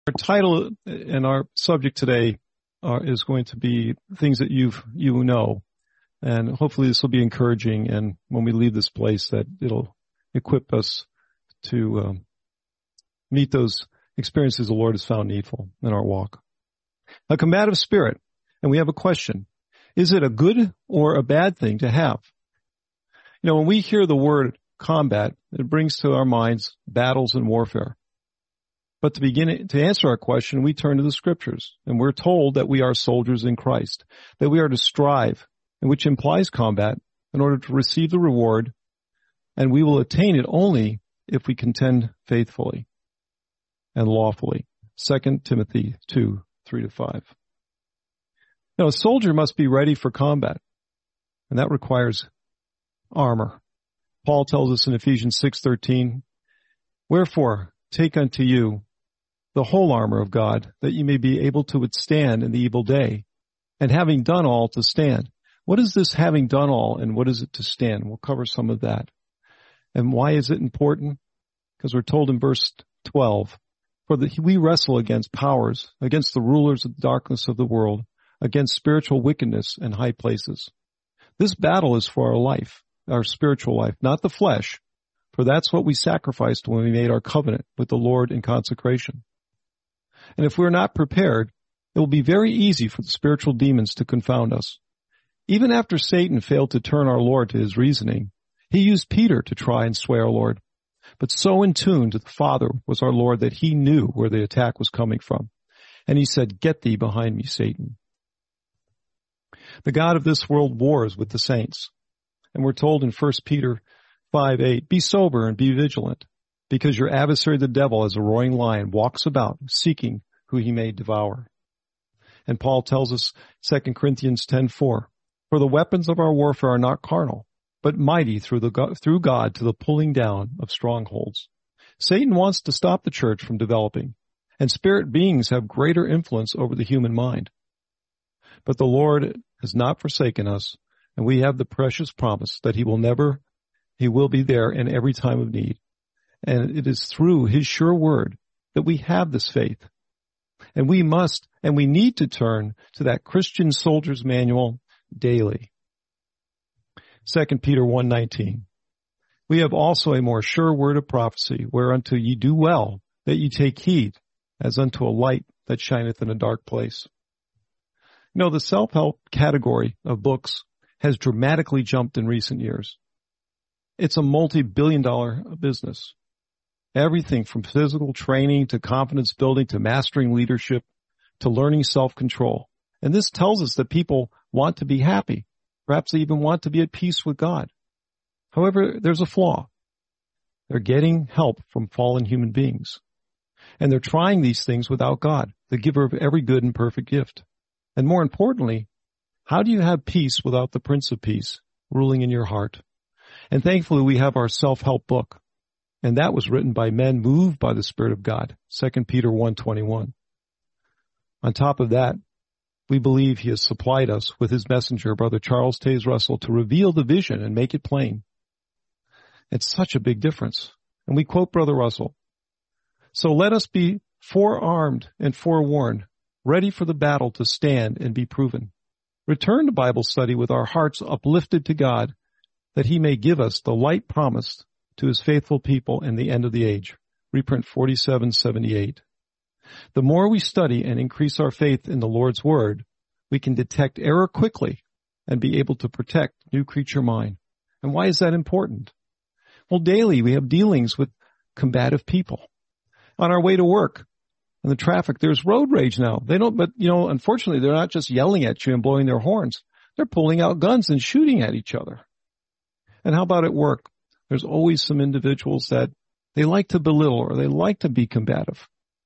Our title and our subject today is going to be things that you know, and hopefully this will be encouraging. And when we leave this place, that it'll equip us to meet those experiences the Lord has found needful in our walk. A combative spirit, and we have a question: is it a good or a bad thing to have? You know, when we hear the word combat, it brings to our minds battles and warfare. But to answer our question, we turn to the scriptures, and we're told that we are soldiers in Christ, that we are to strive, and which implies combat, in order to receive the reward, and we will attain it only if we contend faithfully and lawfully. 2 Timothy 2:3-5. Now, a soldier must be ready for combat, and that requires armor. Paul tells us in Ephesians 6:13, "Wherefore, take unto you the whole armor of God, that you may be able to withstand in the evil day, and having done all, to stand." What is this having done all, and what is it to stand? We'll cover some of that. And why is it important? Because we're told in verse 12, "For we wrestle against powers, against the rulers of the darkness of the world, against spiritual wickedness in high places." This battle is for our life, our spiritual life, not the flesh, for that's what we sacrificed when we made our covenant with the Lord in consecration. And if we're not prepared, it will be very easy for the spiritual demons to confound us. Even after Satan failed to turn our Lord to his reasoning, he used Peter to try and sway our Lord. But so in tune to the Father was our Lord that he knew where the attack was coming from. And he said, "Get thee behind me, Satan." The God of this world wars with the saints. And we're told in 1 Peter 5:8, "Be sober and be vigilant, because your adversary the devil, as a roaring lion, walks about, seeking who he may devour." And Paul tells us, 2 Corinthians 10:4, "For the weapons of our warfare are not carnal, but mighty through God to the pulling down of strongholds." Satan wants to stop the church from developing, and spirit beings have greater influence over the human mind. But the Lord has not forsaken us, and we have the precious promise that He will be there in every time of need. And it is through His sure word that we have this faith. And we need to turn to that Christian soldier's manual daily. 2 Peter 1:19, "We have also a more sure word of prophecy, whereunto ye do well that ye take heed, as unto a light that shineth in a dark place." You know, the self-help category of books has dramatically jumped in recent years. It's a multi-billion-dollar business. Everything from physical training to confidence building to mastering leadership to learning self-control. And this tells us that people want to be happy. Perhaps they even want to be at peace with God. However, there's a flaw. They're getting help from fallen human beings. And they're trying these things without God, the giver of every good and perfect gift. And more importantly, how do you have peace without the Prince of Peace ruling in your heart? And thankfully, we have our self-help book. And that was written by men moved by the Spirit of God, 2 Peter 1:21. On top of that, we believe He has supplied us with His messenger, Brother Charles Taze Russell, to reveal the vision and make it plain. It's such a big difference. And we quote Brother Russell, "So let us be forearmed and forewarned, ready for the battle to stand and be proven. Return to Bible study with our hearts uplifted to God, that He may give us the light promised to His faithful people in the end of the age." Reprint 4778. The more we study and increase our faith in the Lord's Word, we can detect error quickly and be able to protect new creature mind. And why is that important? Well, daily we have dealings with combative people. On our way to work, in the traffic, there's road rage now. Unfortunately, they're not just yelling at you and blowing their horns. They're pulling out guns and shooting at each other. And how about at work? There's always some individuals that they like to belittle or they like to be combative.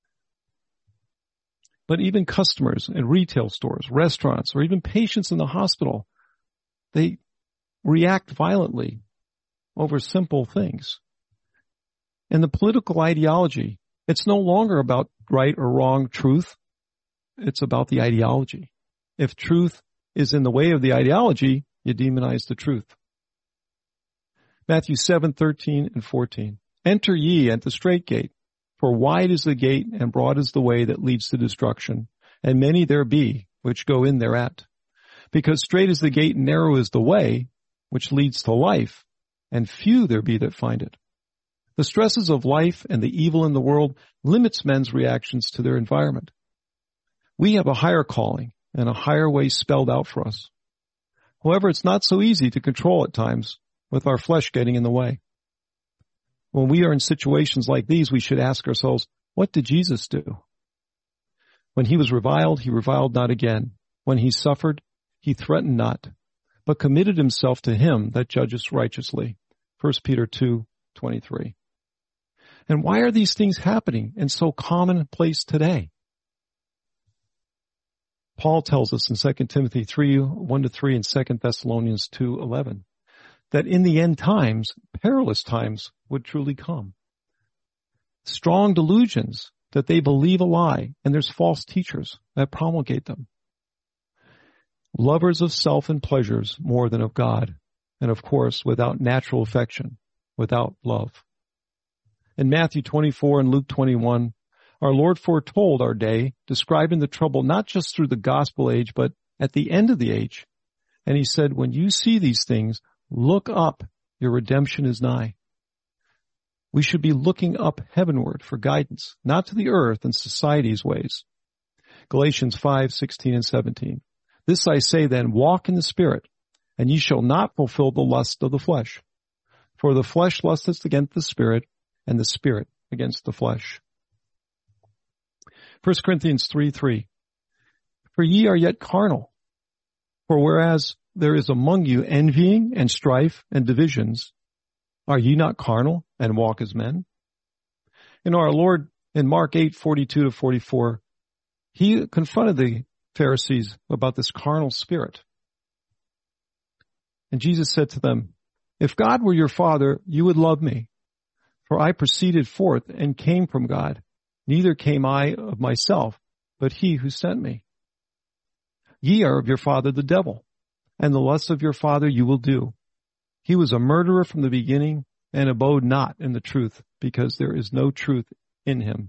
But even customers in retail stores, restaurants, or even patients in the hospital, they react violently over simple things. And the political ideology, it's no longer about right or wrong truth. It's about the ideology. If truth is in the way of the ideology, you demonize the truth. Matthew 7:13 and 14. "Enter ye at the strait gate, For wide is the gate and broad is the way that leads to destruction, and many there be which go in thereat. Because strait is the gate and narrow is the way which leads to life, and few there be that find it. The stresses of life and the evil in the world limits men's reactions to their environment. We have a higher calling and a higher way spelled out for us. However, it's not so easy to control at times with our flesh getting in the way. When we are in situations like these, we should ask ourselves, what did Jesus do? When he reviled not again. When he suffered, he threatened not, but committed himself to him that judges righteously. 1 Peter 2:23. And why are these things happening in so commonplace today? Paul tells us in 2 Timothy 3:1-3 and 2 Thessalonians 2:11 that in the end times, perilous times would truly come. Strong delusions that they believe a lie, and there's false teachers that promulgate them. Lovers of self and pleasures more than of God, and of course, without natural affection, without love. In Matthew 24 and Luke 21, our Lord foretold our day, describing the trouble not just through the gospel age, but at the end of the age. And he said, when you see these things, look up, your redemption is nigh. We should be looking up heavenward for guidance, not to the earth and society's ways. Galatians 5:16 and 17. This I say then, walk in the Spirit, and ye shall not fulfill the lust of the flesh. For the flesh lusteth against the Spirit, and the Spirit against the flesh. 1 Corinthians 3:3. For ye are yet carnal. For whereas there is among you envying and strife and divisions, are ye not carnal and walk as men? And our Lord in Mark 8:42-44, he confronted the Pharisees about this carnal spirit. And Jesus said to them, if God were your Father, you would love me. For I proceeded forth and came from God. Neither came I of myself, but he who sent me. Ye are of your father the devil, and the lusts of your father you will do. He was a murderer from the beginning, and abode not in the truth, because there is no truth in him.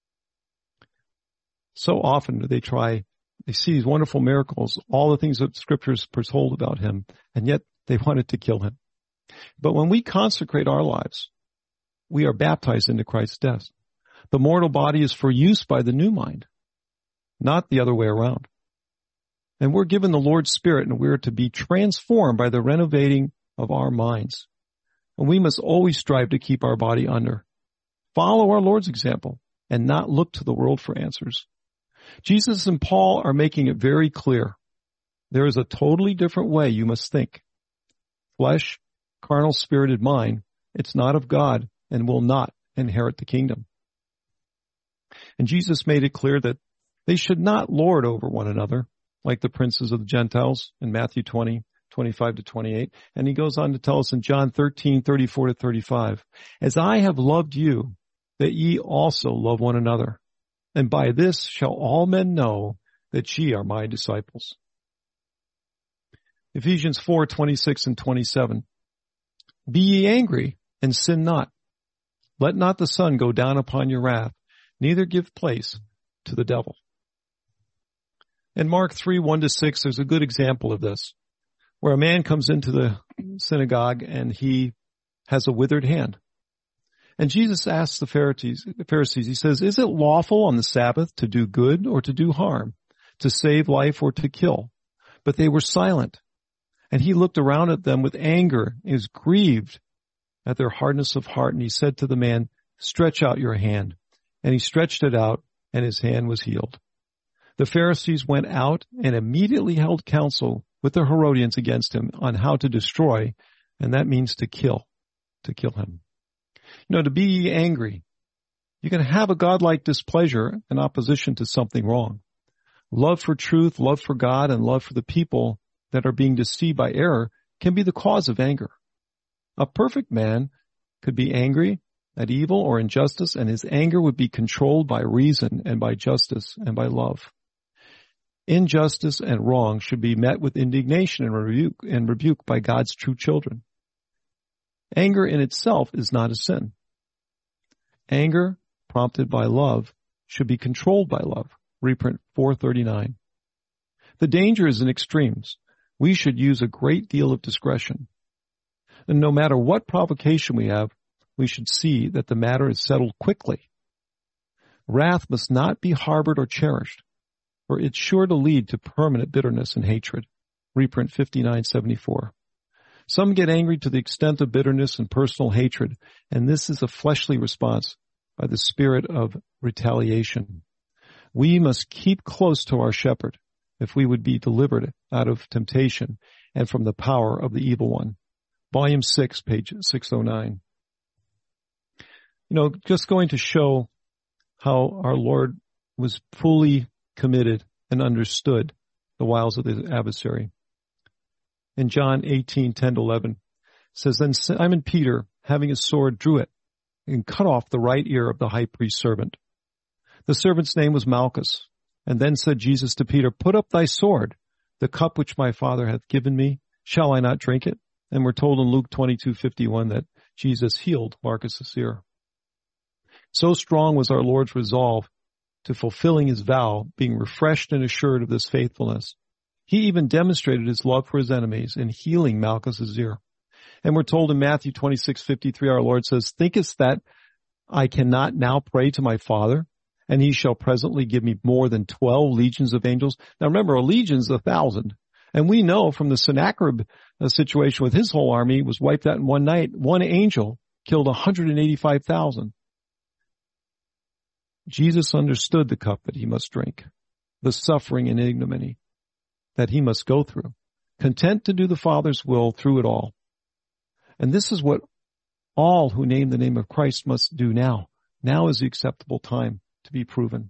So often do they see these wonderful miracles, all the things that Scriptures foretold about him, and yet they wanted to kill him. But when we consecrate our lives, we are baptized into Christ's death. The mortal body is for use by the new mind, not the other way around. And we're given the Lord's Spirit, and we're to be transformed by the renovating of our minds. And we must always strive to keep our body under. Follow our Lord's example and not look to the world for answers. Jesus and Paul are making it very clear. There is a totally different way you must think. Flesh, carnal, spirited mind, it's not of God and will not inherit the kingdom. And Jesus made it clear that they should not lord over one another like the princes of the Gentiles in Matthew 20:25-28. And he goes on to tell us in John 13:34-35, as I have loved you, that ye also love one another. And by this shall all men know that ye are my disciples. Ephesians 4:26 and 27. Be ye angry and sin not. Let not the sun go down upon your wrath, neither give place to the devil. In Mark 3:1-6, there's a good example of this, where a man comes into the synagogue and he has a withered hand. And Jesus asks the Pharisees, he says, is it lawful on the Sabbath to do good or to do harm, to save life or to kill? But they were silent. And he looked around at them with anger. He was grieved at their hardness of heart. And he said to the man, stretch out your hand. And he stretched it out, and his hand was healed. The Pharisees went out and immediately held counsel with the Herodians against him on how to destroy, and that means to kill him. To be angry. You can have a godlike displeasure in opposition to something wrong. Love for truth, love for God, and love for the people that are being deceived by error can be the cause of anger. A perfect man could be angry at evil or injustice, and his anger would be controlled by reason and by justice and by love. Injustice and wrong should be met with indignation and rebuke by God's true children. Anger in itself is not a sin. Anger prompted by love, should be controlled by love. Reprint 439. The danger is in extremes. We should use a great deal of discretion. And no matter what provocation we have, we should see that the matter is settled quickly. Wrath must not be harbored or cherished, for it's sure to lead to permanent bitterness and hatred. Reprint 5974. Some get angry to the extent of bitterness and personal hatred, and this is a fleshly response by the spirit of retaliation. We must keep close to our shepherd if we would be delivered out of temptation and from the power of the evil one. Volume 6, page 609. Just going to show how our Lord was fully committed and understood the wiles of the adversary. In John 18:10-11, says, Then Simon Peter, having a sword, drew it and cut off the right ear of the high priest's servant. The servant's name was Malchus. And then said Jesus to Peter, Put up thy sword. The cup which my Father hath given me, shall I not drink it? And we're told in Luke 22:51 that Jesus healed Malchus' ear. So strong was our Lord's resolve to fulfilling his vow, being refreshed and assured of this faithfulness. He even demonstrated his love for his enemies in healing Malchus' ear. And we're told in Matthew 26:53, our Lord says, Thinkest that I cannot now pray to my Father, and he shall presently give me more than 12 legions of angels? Now remember, a legion's 1,000. And we know from the Sennacherib situation with his whole army was wiped out in one night. One angel killed 185,000. Jesus understood the cup that he must drink, the suffering and ignominy that he must go through, content to do the Father's will through it all. And this is what all who name the name of Christ must do now. Now is the acceptable time to be proven.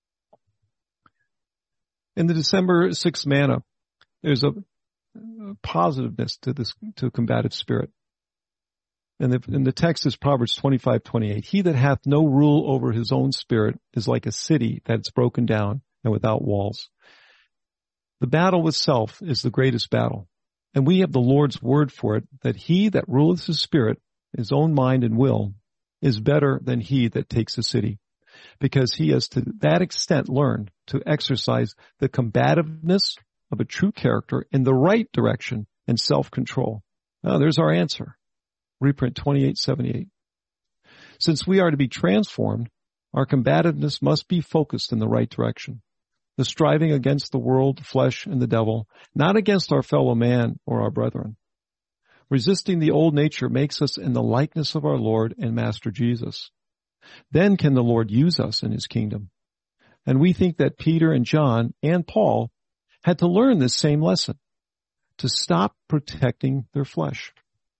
In the December 6th manna, there's a positiveness to this, to a combative spirit. And the text is Proverbs 25:28. He that hath no rule over his own spirit is like a city that's broken down and without walls. The battle with self is the greatest battle. And we have the Lord's word for it, that he that ruleth his spirit, his own mind and will, is better than he that takes a city, because he has to that extent learned to exercise the combativeness of a true character in the right direction and self-control. Now, there's our answer. Reprint 2878. Since we are to be transformed, our combativeness must be focused in the right direction. The striving against the world, the flesh, and the devil, not against our fellow man or our brethren. Resisting the old nature makes us in the likeness of our Lord and Master Jesus. Then can the Lord use us in his kingdom. And we think that Peter and John and Paul had to learn this same lesson, to stop protecting their flesh.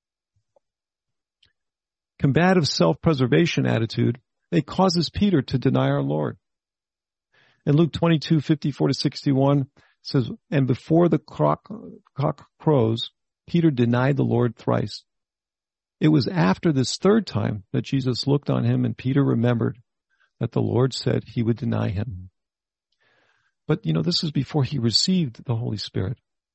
Combative self-preservation attitude, it causes Peter to deny our Lord. In Luke 22:54-61 says, And before the cock crows, Peter denied the Lord thrice. It was after this third time that Jesus looked on him and Peter remembered that the Lord said he would deny him. But, this is before he received the Holy Spirit.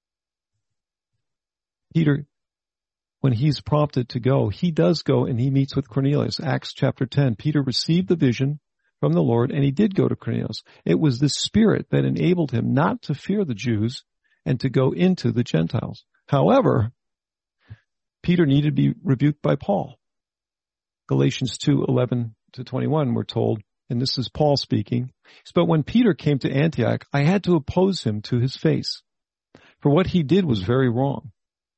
Peter, when he's prompted to go, he does go and he meets with Cornelius. Acts chapter 10. Peter received the vision from the Lord and he did go to Cornelius. It was the Spirit that enabled him not to fear the Jews and to go into the Gentiles. However, Peter needed to be rebuked by Paul. Galatians 2:11-21, we're told, and this is Paul speaking, but when Peter came to Antioch, I had to oppose him to his face, for what he did was very wrong.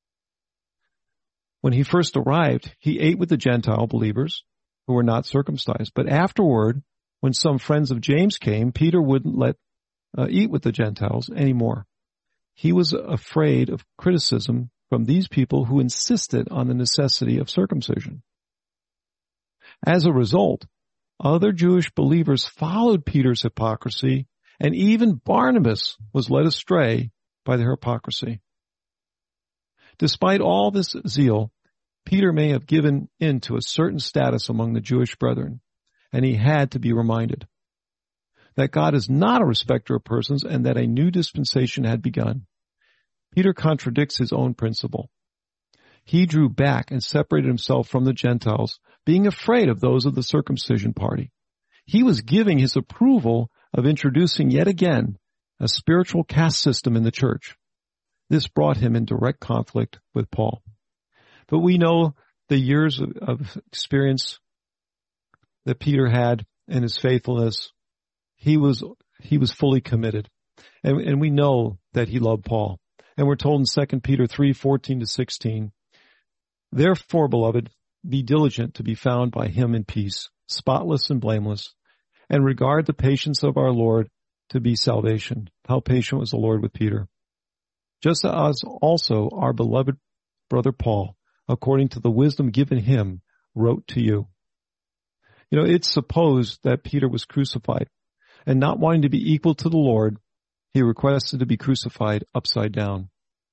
When he first arrived, he ate with the Gentile believers who were not circumcised. But afterward, when some friends of James came, Peter wouldn't let eat with the Gentiles anymore. He was afraid of criticism from these people who insisted on the necessity of circumcision. As a result, other Jewish believers followed Peter's hypocrisy, and even Barnabas was led astray by their hypocrisy. Despite all this zeal, Peter may have given in to a certain status among the Jewish brethren, and he had to be reminded that God is not a respecter of persons and that a new dispensation had begun. Peter contradicts his own principle. He drew back and separated himself from the Gentiles, being afraid of those of the circumcision party. He was giving his approval of introducing yet again a spiritual caste system in the church. This brought him in direct conflict with Paul. But we know the years of experience that Peter had and his faithfulness. He was fully committed. And we know that he loved Paul. And we're told in 2 Peter 3:14-16, therefore, beloved, be diligent to be found by him in peace, spotless and blameless, and regard the patience of our Lord to be salvation. How patient was the Lord with Peter. Just as also our beloved brother Paul, according to the wisdom given him, wrote to you. You know, it's supposed that Peter was crucified, and not wanting to be equal to the Lord, he requested to be crucified upside down.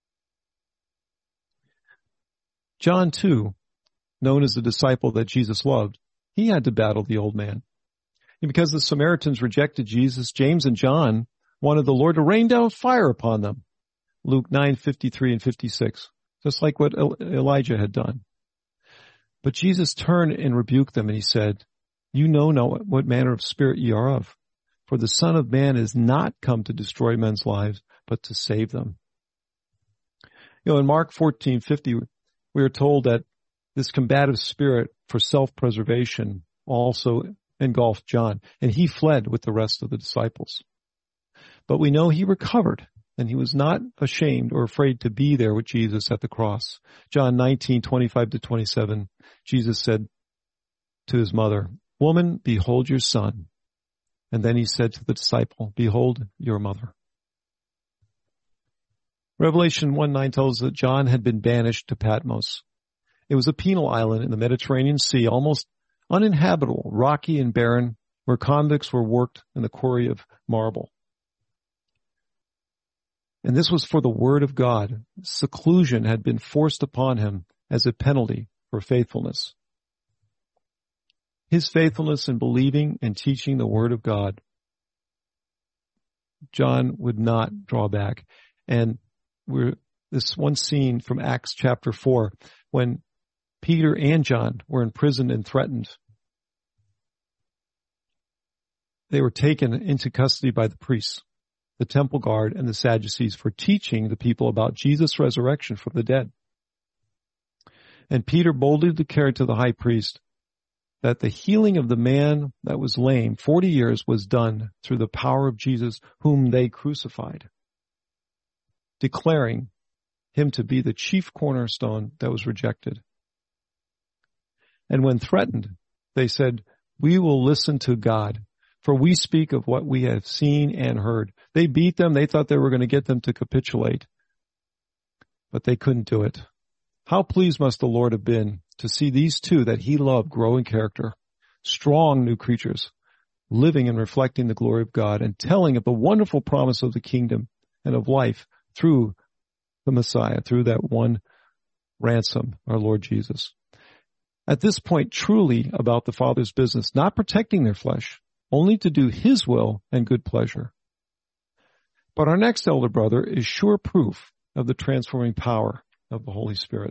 John, too, known as the disciple that Jesus loved, he had to battle the old man. And because the Samaritans rejected Jesus, James and John wanted the Lord to rain down fire upon them. Luke 9:53 and 56, just like what Elijah had done. But Jesus turned and rebuked them, and he said, you know not what manner of spirit ye are of. For the Son of Man is not come to destroy men's lives, but to save them. You know, in Mark 14:50, we are told that this combative spirit for self-preservation also engulfed John, and he fled with the rest of the disciples. But we know he recovered, and he was not ashamed or afraid to be there with Jesus at the cross. John 19:25-27, Jesus said to his mother, woman, behold your son. And then he said to the disciple, behold your mother. Revelation 1:9 tells us that John had been banished to Patmos. It was a penal island in the Mediterranean Sea, almost uninhabitable, rocky and barren, where convicts were worked in the quarry of marble. And this was for the word of God. Seclusion had been forced upon him as a penalty for faithfulness. His faithfulness in believing and teaching the word of God, John would not draw back. And this one scene from Acts chapter 4, when Peter and John were imprisoned and threatened. They were taken into custody by the priests, the temple guard, and the Sadducees for teaching the people about Jesus' resurrection from the dead. And Peter boldly declared to the high priest that the healing of the man that was lame 40 years was done through the power of Jesus, whom they crucified, declaring him to be the chief cornerstone that was rejected. And when threatened, they said, we will listen to God, for we speak of what we have seen and heard. They beat them. They thought they were going to get them to capitulate, but they couldn't do it. How pleased must the Lord have been to see these two that he loved grow in character, strong new creatures, living and reflecting the glory of God and telling of the wonderful promise of the kingdom and of life through the Messiah, through that one ransom, our Lord Jesus. At this point, truly about the Father's business, not protecting their flesh, only to do his will and good pleasure. But our next elder brother is sure proof of the transforming power of the Holy Spirit.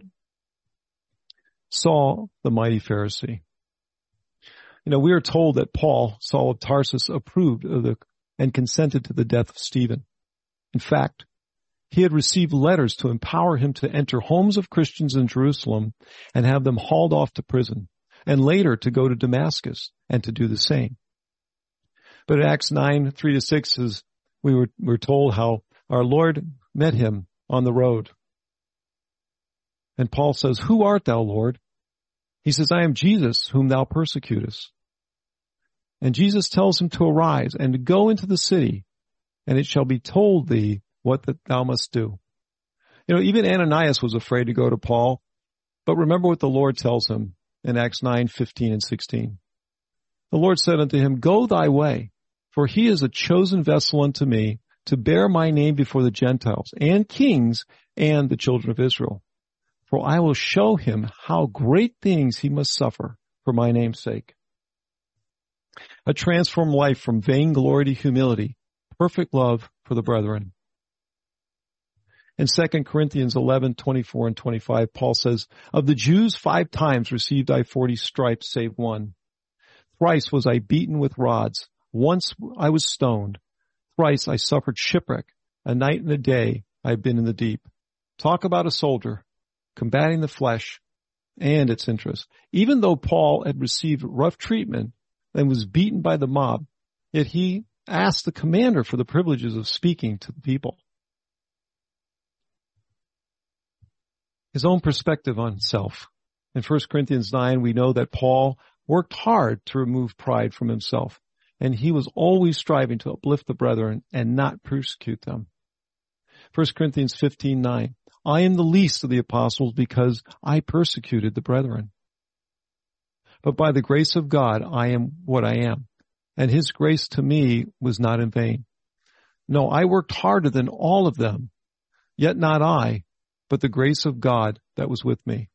Saul, the mighty Pharisee. You know, we are told that Paul, Saul of Tarsus, approved of and consented to the death of Stephen. In fact, he had received letters to empower him to enter homes of Christians in Jerusalem and have them hauled off to prison, and later to go to Damascus and to do the same. But in Acts 9:3-6, we're told how our Lord met him on the road. And Paul says, who art thou, Lord? He says, I am Jesus, whom thou persecutest. And Jesus tells him to arise and to go into the city, and it shall be told thee what that thou must do. You know, even Ananias was afraid to go to Paul, but remember what the Lord tells him in Acts 9:15-16. The Lord said unto him, go thy way, for he is a chosen vessel unto me to bear my name before the Gentiles and kings and the children of Israel. For I will show him how great things he must suffer for my name's sake. A transformed life from vainglory to humility, perfect love for the brethren. In 2 Corinthians 11:24-25, Paul says, of the Jews 5 times received I 40 stripes, save one. Thrice was I beaten with rods. Once I was stoned. Thrice I suffered shipwreck. A night and a day I have been in the deep. Talk about a soldier combating the flesh and its interests. Even though Paul had received rough treatment and was beaten by the mob, yet he asked the commander for the privileges of speaking to the people. His own perspective on self. In 1 Corinthians 9, we know that Paul worked hard to remove pride from himself, and he was always striving to uplift the brethren and not persecute them. 1 Corinthians 15:9, I am the least of the apostles because I persecuted the brethren. But by the grace of God, I am what I am, and his grace to me was not in vain. No, I worked harder than all of them, yet not I, but the grace of God that was with me.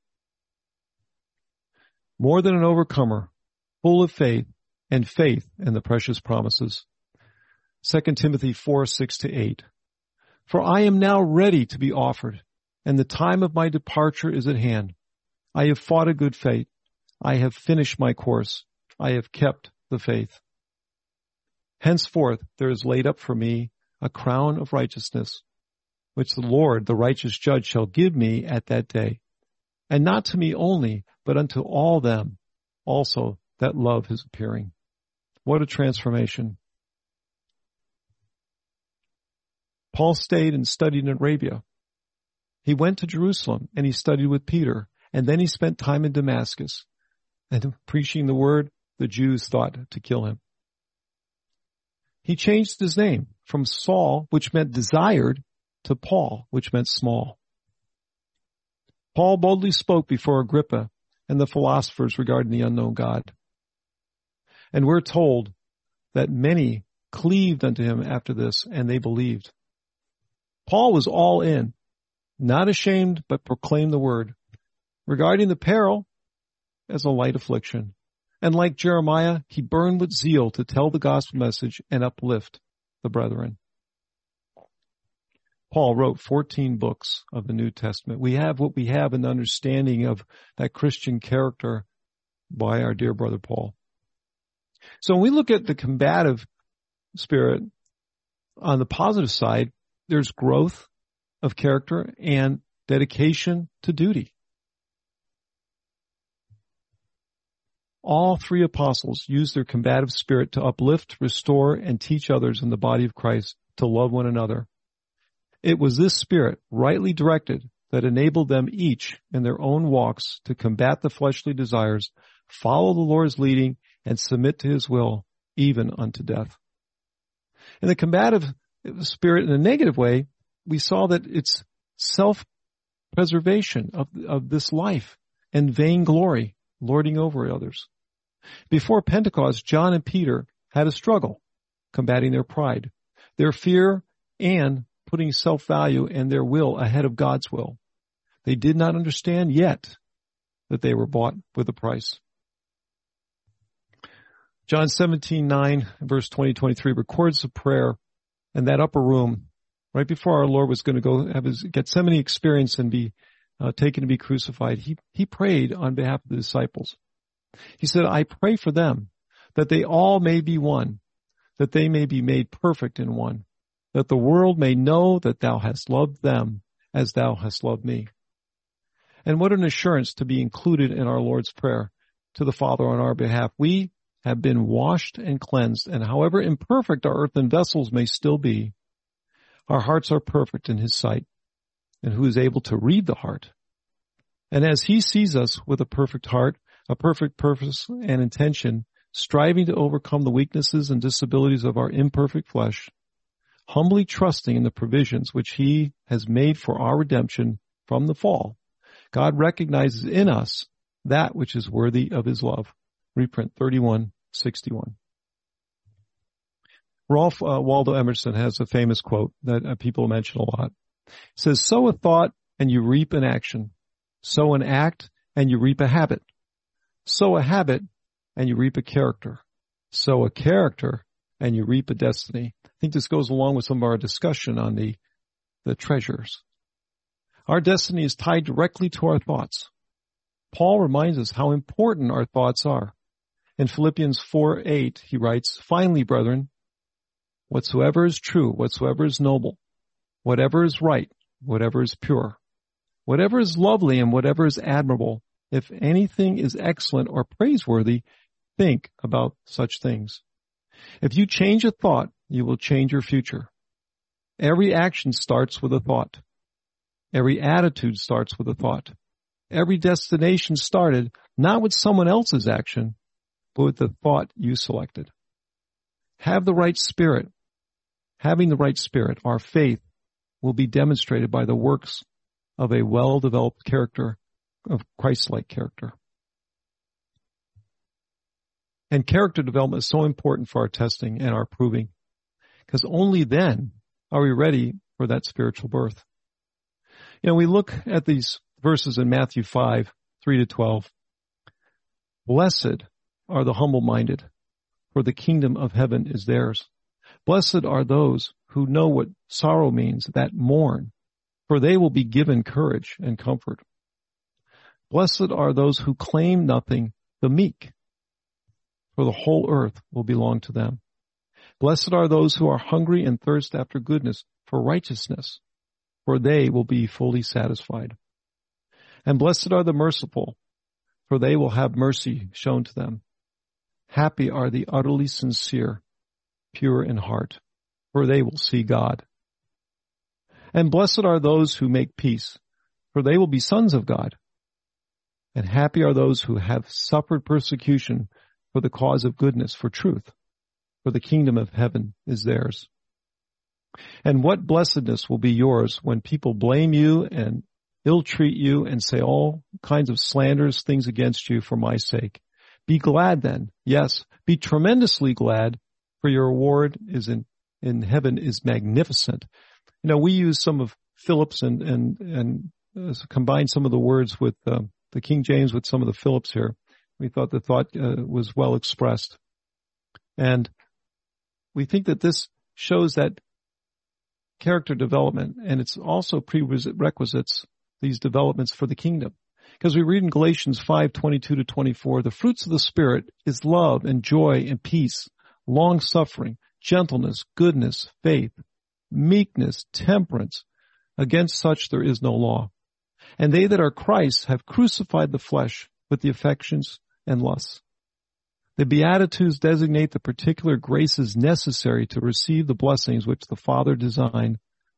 More than an overcomer, full of faith in the precious promises. 2 Timothy 4:6-8. For I am now ready to be offered, and the time of my departure is at hand. I have fought a good fight. I have finished my course. I have kept the faith. Henceforth there is laid up for me a crown of righteousness, which the Lord, the righteous judge, shall give me at that day. And not to me only, but unto all them also that love his appearing. What a transformation. Paul stayed and studied in Arabia. He went to Jerusalem and he studied with Peter, and then he spent time in Damascus. And preaching the word, the Jews thought to kill him. He changed his name from Saul, which meant desired, to Paul, which meant small. Paul boldly spoke before Agrippa and the philosophers regarding the unknown God. And we're told that many cleaved unto him after this, and they believed. Paul was all in, not ashamed, but proclaimed the word, regarding the peril as a light affliction. And like Jeremiah, he burned with zeal to tell the gospel message and uplift the brethren. Paul wrote 14 books of the New Testament. We have what we have in the understanding of that Christian character by our dear brother Paul. So when we look at the combative spirit, on the positive side, there's growth of character and dedication to duty. All three apostles used their combative spirit to uplift, restore, and teach others in the body of Christ to love one another. It was this spirit, rightly directed, that enabled them each in their own walks to combat the fleshly desires, follow the Lord's leading, and submit to his will, even unto death. In the combative spirit, in a negative way, we saw that it's self-preservation of this life and vainglory, lording over others. Before Pentecost, John and Peter had a struggle, combating their pride, their fear, and putting self-value and their will ahead of God's will. They did not understand yet that they were bought with a price. John 17:9, verse 20-23 records a prayer in that upper room right before our Lord was going to go have his Gethsemane experience and be taken to be crucified. He prayed on behalf of the disciples. He said, I pray for them that they all may be one, that they may be made perfect in one, that the world may know that thou hast loved them as thou hast loved me. And what an assurance to be included in our Lord's prayer to the Father on our behalf. We have been washed and cleansed, and however imperfect our earthen vessels may still be, our hearts are perfect in his sight, and who is able to read the heart. And as he sees us with a perfect heart, a perfect purpose and intention, striving to overcome the weaknesses and disabilities of our imperfect flesh, humbly trusting in the provisions which he has made for our redemption from the fall, God recognizes in us that which is worthy of his love. Reprint 3161. Ralph Waldo Emerson has a famous quote that people mention a lot. It says, sow a thought and you reap an action. Sow an act and you reap a habit. Sow a habit and you reap a character. Sow a character and you reap a destiny. I think this goes along with some of our discussion on the treasures. Our destiny is tied directly to our thoughts. Paul reminds us how important our thoughts are. In Philippians 4:8, he writes, "Finally, brethren, whatsoever is true, whatsoever is noble, whatever is right, whatever is pure, whatever is lovely, and whatever is admirable, if anything is excellent or praiseworthy, think about such things." If you change a thought, you will change your future. Every action starts with a thought. Every attitude starts with a thought. Every destination started not with someone else's action, but with the thought you selected. Have the right spirit. Having the right spirit, our faith, will be demonstrated by the works of a well-developed character, of Christ-like character. And character development is so important for our testing and our proving, because only then are we ready for that spiritual birth. We look at these verses in Matthew 5:3-12. Blessed are the humble-minded, for the kingdom of heaven is theirs. Blessed are those who know what sorrow means, that mourn, for they will be given courage and comfort. Blessed are those who claim nothing, the meek, for the whole earth will belong to them. Blessed are those who are hungry and thirst after goodness, for righteousness, for they will be fully satisfied. And blessed are the merciful, for they will have mercy shown to them. Happy are the utterly sincere, pure in heart, for they will see God. And blessed are those who make peace, for they will be sons of God. And happy are those who have suffered persecution for the cause of goodness, for truth, for the kingdom of heaven is theirs. And what blessedness will be yours when people blame you and ill-treat you and say all kinds of slanderous things against you for my sake. Be glad then. Yes, be tremendously glad, for your reward is in heaven is magnificent. We use some of Phillips and combine some of the words with the King James with some of the Phillips here. We thought the thought was well expressed. And we think that this shows that character development, and it's also prerequisites these developments for the kingdom. Because we read in Galatians 5:22-24, the fruits of the Spirit is love and joy and peace, long-suffering, gentleness, goodness, faith, meekness, temperance. Against such there is no law. And they that are Christ's have crucified the flesh with the affections and lusts. The Beatitudes designate the particular graces necessary to receive the blessings which the Father designed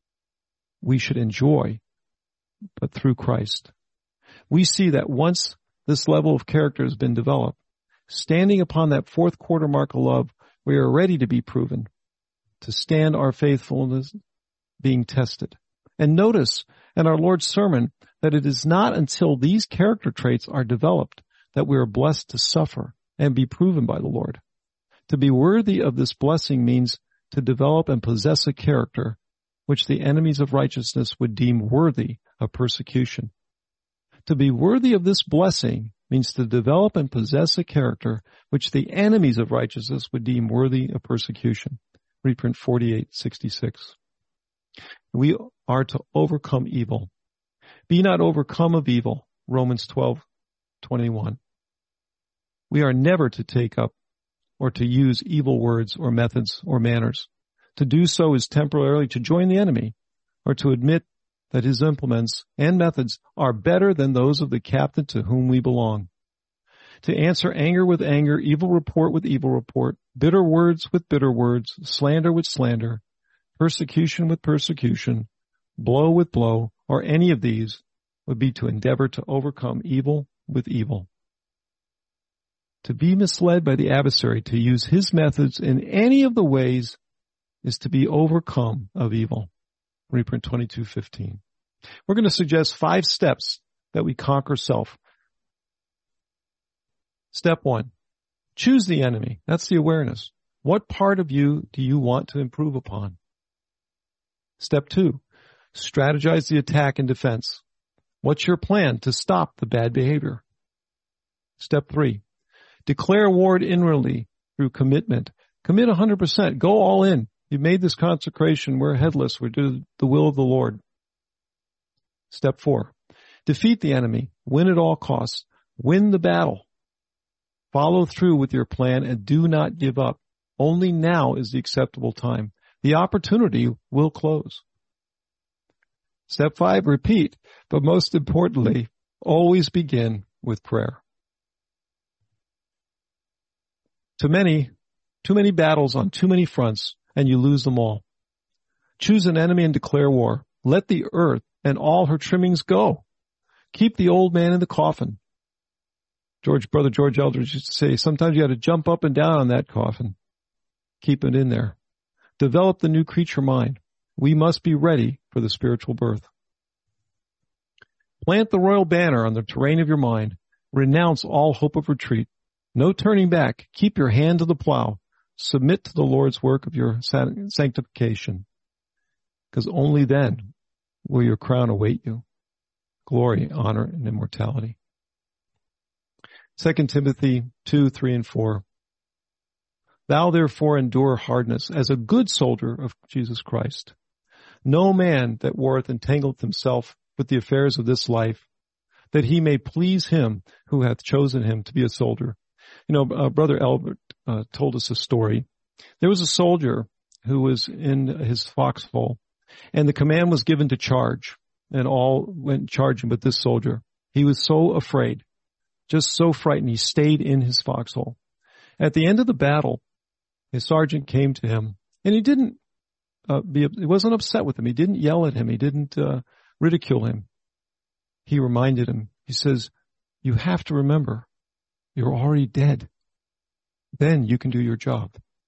we should enjoy, but through Christ. We see that once this level of character has been developed, standing upon that fourth quarter mark of love, we are ready to be proven, to stand our faithfulness being tested. And notice in our Lord's sermon that it is not until these character traits are developed that we are blessed to suffer and be proven by the Lord. To be worthy of this blessing means to develop and possess a character which the enemies of righteousness would deem worthy of persecution. To be worthy of this blessing means to develop and possess a character which the enemies of righteousness would deem worthy of persecution. Reprint 48:66. We are to overcome evil. Be not overcome of evil. Romans 12:21. We are never to take up or to use evil words or methods or manners. To do so is temporarily to join the enemy or to admit that his implements and methods are better than those of the captain to whom we belong. To answer anger with anger, evil report with evil report, bitter words with bitter words, slander with slander, persecution with persecution, blow with blow, or any of these would be to endeavor to overcome evil with evil. To be misled by the adversary to use his methods in any of the ways is to be overcome of evil. Reprint 22:15. We're going to suggest 5 steps that we conquer self. Step 1, choose the enemy. That's the awareness. What part of you do you want to improve upon? Step 2, strategize the attack and defense. What's your plan to stop the bad behavior? Step 3, declare war inwardly through commitment. Commit 100%. Go all in. You've made this consecration. We're headless. We do the will of the Lord. Step 4, defeat the enemy. Win at all costs. Win the battle. Follow through with your plan and do not give up. Only now is the acceptable time. The opportunity will close. Step 5, repeat, but most importantly, always begin with prayer. Too many battles on too many fronts, and you lose them all. Choose an enemy and declare war. Let the earth and all her trimmings go. Keep the old man in the coffin. Brother George Eldridge used to say, sometimes you got to jump up and down on that coffin. Keep it in there. Develop the new creature mind. We must be ready for the spiritual birth. Plant the royal banner on the terrain of your mind. Renounce all hope of retreat. No turning back. Keep your hand to the plow. Submit to the Lord's work of your sanctification. Because only then will your crown await you. Glory, honor, and immortality. 2 Timothy 2, 3, and 4. Thou therefore endure hardness as a good soldier of Jesus Christ. No man that warreth entangleth himself with the affairs of this life, that he may please him who hath chosen him to be a soldier. Brother Albert told us a story. There was a soldier who was in his foxhole, and the command was given to charge, and all went charging but this soldier. He was so afraid, just so frightened, he stayed in his foxhole. At the end of the battle, his sergeant came to him, and he wasn't upset with him. He didn't yell at him. He didn't ridicule him. He reminded him. He says, you have to remember, you're already dead. Then you can do your job.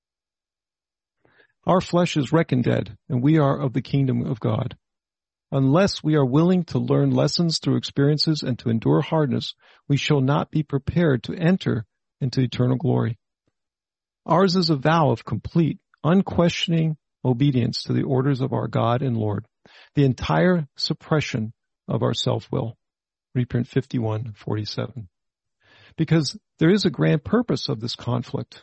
Our flesh is reckoned dead, and we are of the kingdom of God. Unless we are willing to learn lessons through experiences and to endure hardness, we shall not be prepared to enter into eternal glory. Ours is a vow of complete, unquestioning obedience to the orders of our God and Lord, the entire suppression of our self-will. Reprint 51:47. Because there is a grand purpose of this conflict.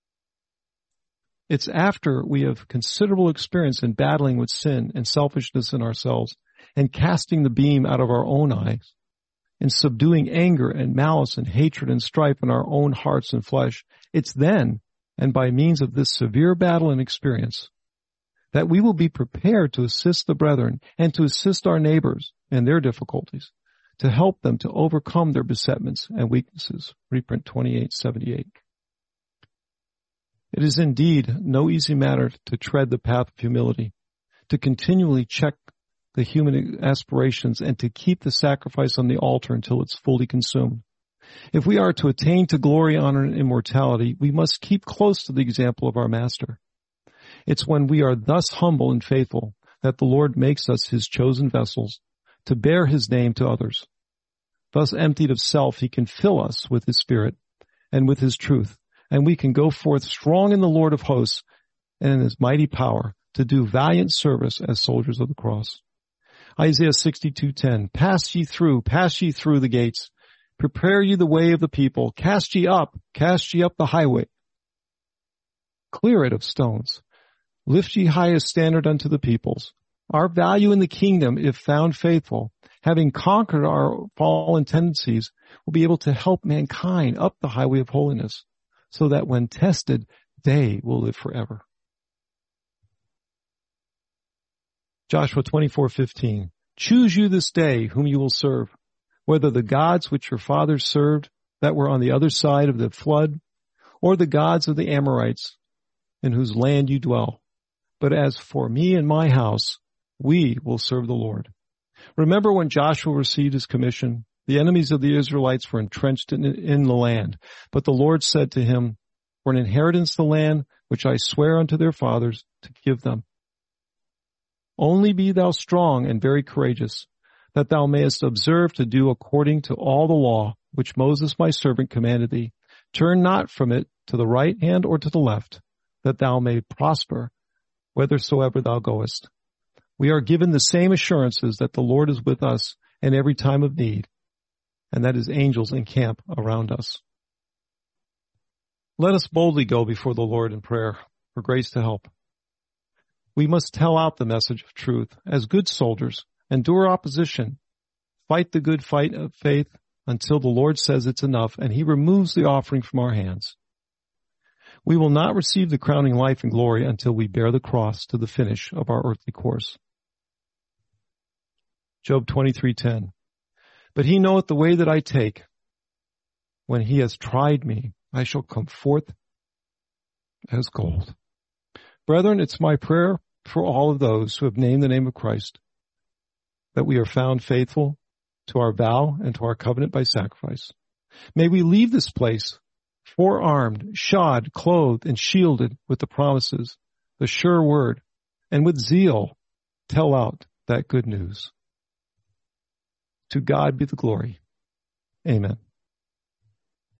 It's after we have considerable experience in battling with sin and selfishness in ourselves and casting the beam out of our own eyes and subduing anger and malice and hatred and strife in our own hearts and flesh. It's then, and by means of this severe battle and experience, that we will be prepared to assist the brethren and to assist our neighbors in their difficulties, to help them to overcome their besetments and weaknesses. Reprint 28:78. It is indeed no easy matter to tread the path of humility, to continually check the human aspirations and to keep the sacrifice on the altar until it's fully consumed. If we are to attain to glory, honor, and immortality, we must keep close to the example of our Master. It's when we are thus humble and faithful that the Lord makes us his chosen vessels to bear his name to others. Thus emptied of self, he can fill us with his Spirit and with his truth, and we can go forth strong in the Lord of hosts and in his mighty power to do valiant service as soldiers of the cross. Isaiah 62:10, pass ye through the gates. Prepare ye the way of the people. Cast ye up the highway. Clear it of stones. Lift ye high a standard unto the peoples. Our value in the kingdom, if found faithful, having conquered our fallen tendencies, will be able to help mankind up the highway of holiness, so that when tested, they will live forever. Joshua 24:15. Choose you this day whom you will serve, whether the gods which your fathers served that were on the other side of the flood, or the gods of the Amorites in whose land you dwell. But as for me and my house, we will serve the Lord. Remember when Joshua received his commission, the enemies of the Israelites were entrenched in the land. But the Lord said to him, for an inheritance the land which I swear unto their fathers to give them. Only be thou strong and very courageous, that thou mayest observe to do according to all the law which Moses my servant commanded thee. Turn not from it to the right hand or to the left, that thou may prosper whithersoever thou goest. We are given the same assurances that the Lord is with us in every time of need, and that his angels encamp around us. Let us boldly go before the Lord in prayer for grace to help. We must tell out the message of truth as good soldiers, endure opposition, fight the good fight of faith, until the Lord says it's enough and he removes the offering from our hands. We will not receive the crowning life and glory until we bear the cross to the finish of our earthly course. Job 23:10. But he knoweth the way that I take. When he has tried me, I shall come forth as gold. Brethren, it's my prayer for all of those who have named the name of Christ that we are found faithful to our vow and to our covenant by sacrifice. May we leave this place forearmed, shod, clothed, and shielded with the promises, the sure word, and with zeal tell out that good news. To God be the glory. Amen.